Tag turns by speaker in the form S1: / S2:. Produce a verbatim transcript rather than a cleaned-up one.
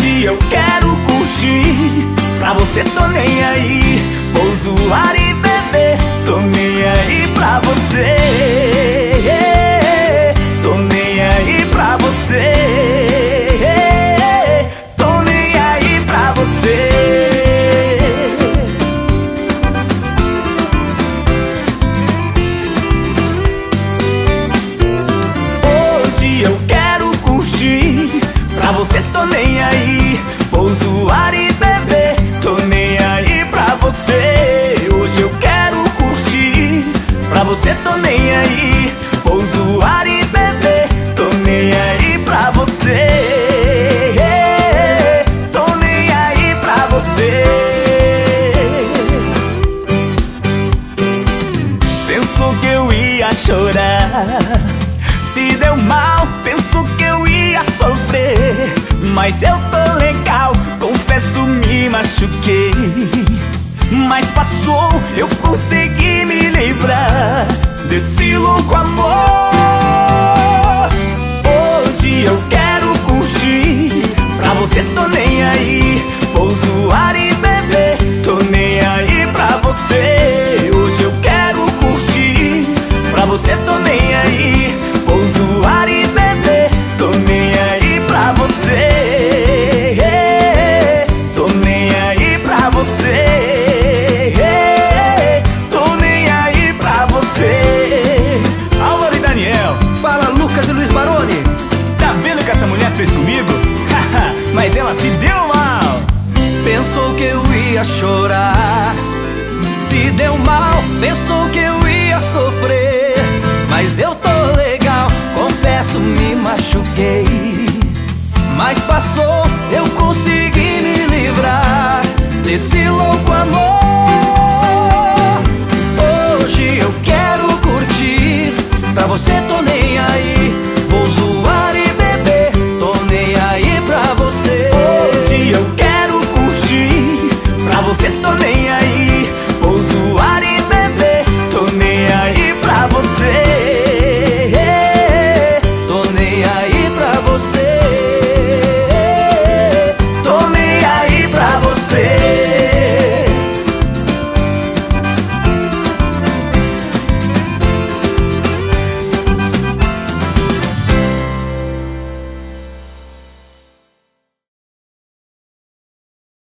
S1: Hoje eu quero curtir, pra você tô nem aí. Vou zoar e beber, tô nem aí pra você. Tô nem aí pra você. Tô nem aí pra você. Hoje eu quero curtir, pra você tô nem aí. Vou zoar e beber, tô nem aí pra você. Hoje eu quero curtir, pra você tô nem aí. Vou zoar e beber, tô nem aí pra você. Tô nem aí pra você. Pensou que eu ia chorar, se deu mal, pensou que eu ia sofrer. Mas eu tô legal, confesso, me machuquei. Mas passou, eu consegui me livrar desse louco amor. Hoje eu quero curtir, pra você tô nem aí. Vou zoar e beber, tô nem aí pra você. Hoje eu quero curtir, pra você tô nem aí. Vou zoar e beber, tô nem aí pra você. Tô nem aí pra você. Tô nem aí pra você. Álvaro e Daniel,
S2: Fala, Lucas e Luiz Baroni.
S1: tá vendo o que essa mulher fez comigo? Mas ela se deu mal.
S2: Pensou que eu ia chorar, se deu mal, pensou que eu ia sofrer. Mas eu tô legal, confesso, me machuquei. Mas passou, eu consegui me livrar desse louco amor. Hoje eu quero curtir, pra você tô nem aí.